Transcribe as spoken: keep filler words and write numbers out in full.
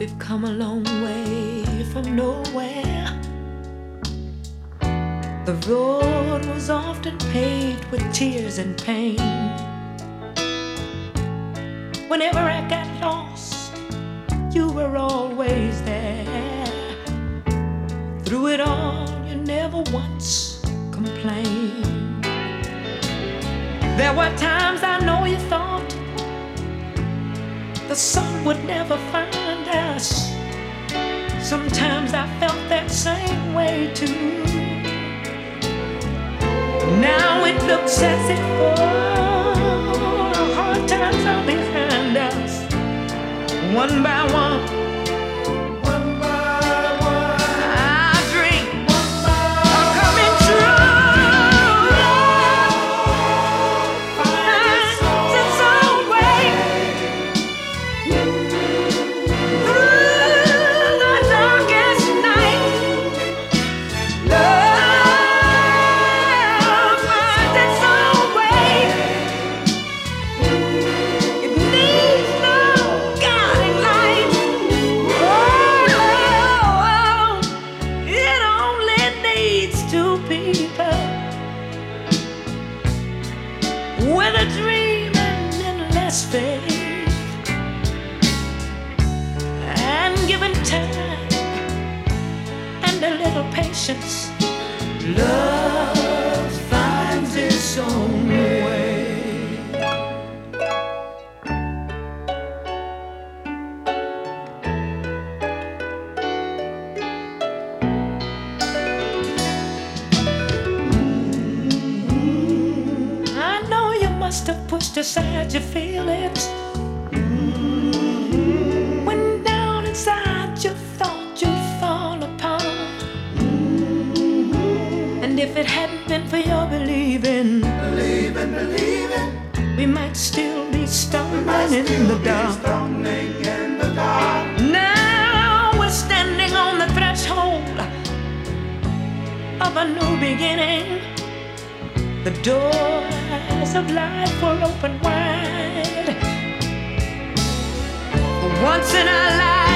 We've come a long way from nowhere. The road was often paved with tears and pain. Whenever I got lost, you were always there. Through it all, you never once complained. There were times I know you thought the sun would never find us. Sometimes I felt that same way too. Now it looks as if all the hard times are behind us. One by one, one by one, our dreams are coming true. Finds its own way through the darkest night. Love finds its own way. It needs no guiding light. Oh, it only needs two people with a dream and endless faith, and given time and a little patience, love finds its own way. I know you must have pushed aside your feelings when down inside you thought you'd fall apart. And if it hadn't been for your believing, Believing, believing, we might still be stumbling might in still the be dark. stumbling in the dark. Now we're standing on the threshold of a new beginning. The doors of life were open wide. For once in our lives,